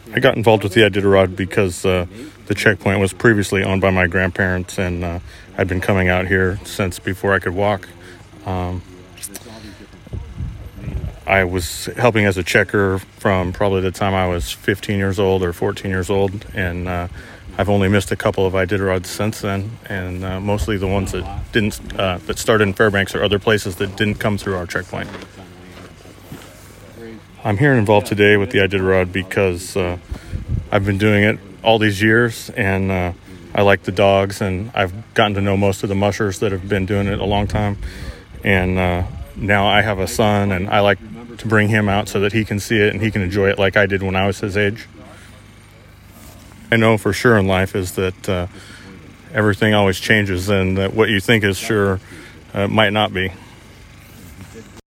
I got involved with the Iditarod because the checkpoint was previously owned by my grandparents, and I'd been coming out here since before I could walk. I was helping as a checker from probably the time I was 15 years old or 14 years old, and I've only missed a couple of Iditarods since then, and mostly the ones that didn't that started in Fairbanks or other places that didn't come through our checkpoint. I'm here involved today with the Iditarod because I've been doing it all these years, and I like the dogs, and I've gotten to know most of the mushers that have been doing it a long time. And now I have a son, and I like to bring him out so that he can see it and he can enjoy it like I did when I was his age. I know for sure in life is that everything always changes, and that what you think is sure might not be.